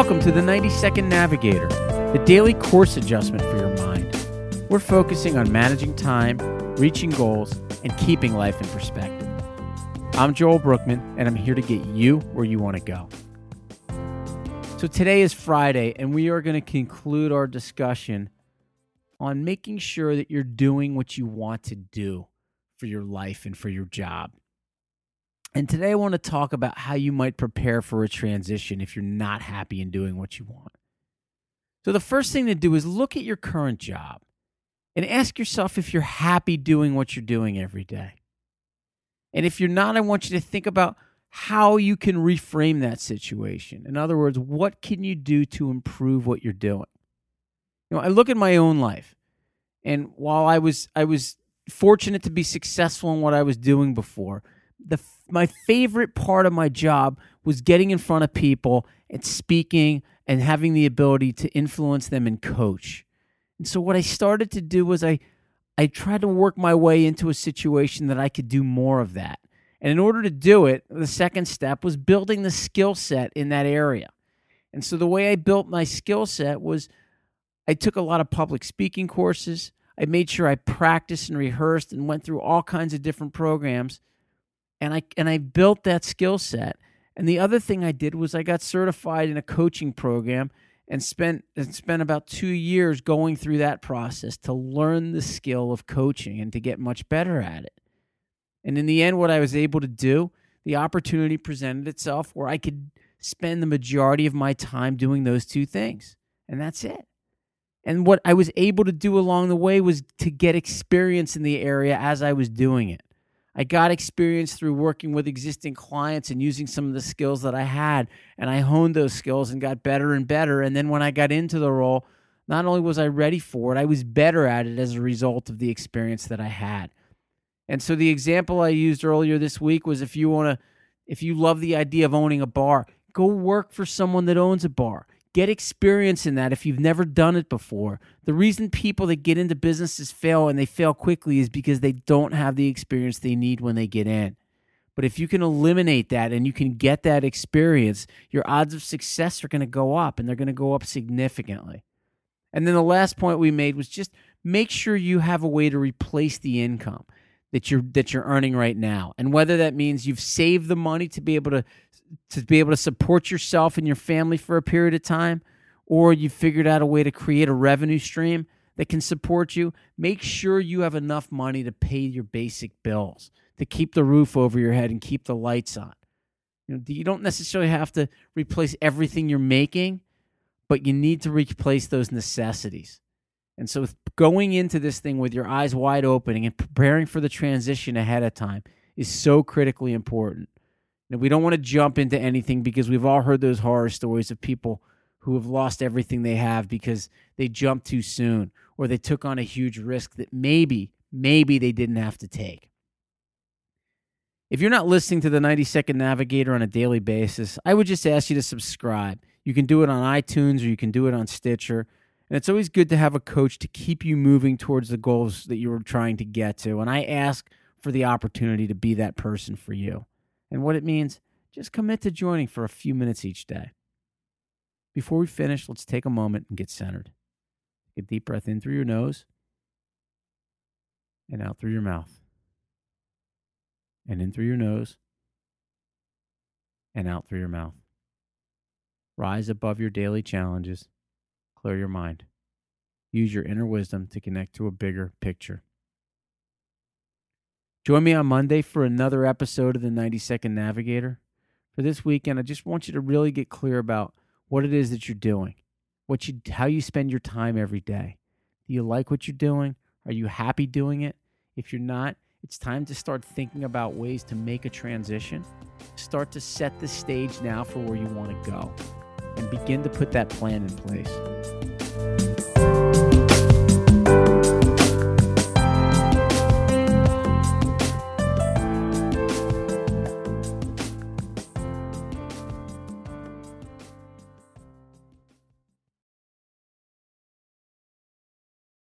Welcome to the 90-Second Navigator, the daily course adjustment for your mind. We're focusing on managing time, reaching goals, and keeping life in perspective. I'm Joel Brookman, and I'm here to get you where you want to go. So today is Friday, and we are going to conclude our discussion on making sure that you're doing what you want to do for your life and for your job. And today I want to talk about how you might prepare for a transition if you're not happy in doing what you want. So the first thing to do is look at your current job and ask yourself if you're happy doing what you're doing every day. And if you're not, I want you to think about how you can reframe that situation. In other words, what can you do to improve what you're doing? You know, I look at my own life, and while I was fortunate to be successful in what I was doing before, my favorite part of my job was getting in front of people and speaking and having the ability to influence them and coach. And so what I started to do was I tried to work my way into a situation that I could do more of that. And in order to do it, the second step was building the skill set in that area. And so the way I built my skill set was I took a lot of public speaking courses. I made sure I practiced and rehearsed and went through all kinds of different programs. And I built that skill set. And the other thing I did was I got certified in a coaching program and spent about 2 years going through that process to learn the skill of coaching and to get much better at it. And in the end, what I was able to do, the opportunity presented itself where I could spend the majority of my time doing those two things. And that's it. And what I was able to do along the way was to get experience in the area as I was doing it. I got experience through working with existing clients and using some of the skills that I had, and I honed those skills and got better and better. And then when I got into the role, not only was I ready for it, I was better at it as a result of the experience that I had. And so the example I used earlier this week was if you love the idea of owning a bar, go work for someone that owns a bar. Get experience in that if you've never done it before. The reason people that get into businesses fail and they fail quickly is because they don't have the experience they need when they get in. But if you can eliminate that and you can get that experience, your odds of success are going to go up, and they're going to go up significantly. And then the last point we made was just make sure you have a way to replace the income that you're earning right now. And whether that means you've saved the money to be able to support yourself and your family for a period of time, or you've figured out a way to create a revenue stream that can support you, make sure you have enough money to pay your basic bills, to keep the roof over your head and keep the lights on. You don't necessarily have to replace everything you're making, but you need to replace those necessities. And so going into this thing with your eyes wide open and preparing for the transition ahead of time is so critically important. Now, we don't want to jump into anything because we've all heard those horror stories of people who have lost everything they have because they jumped too soon or they took on a huge risk that maybe they didn't have to take. If you're not listening to the 90-Second Navigator on a daily basis, I would just ask you to subscribe. You can do it on iTunes or you can do it on Stitcher. And it's always good to have a coach to keep you moving towards the goals that you're trying to get to. And I ask for the opportunity to be that person for you. And what it means, just commit to joining for a few minutes each day. Before we finish, let's take a moment and get centered. Take a deep breath in through your nose and out through your mouth. And in through your nose and out through your mouth. Rise above your daily challenges. Clear your mind. Use your inner wisdom to connect to a bigger picture. Join me on Monday for another episode of the 90-Second Navigator. For this weekend, I just want you to really get clear about what it is that you're doing, how you spend your time every day. Do you like what you're doing? Are you happy doing it? If you're not, it's time to start thinking about ways to make a transition. Start to set the stage now for where you want to go and begin to put that plan in place.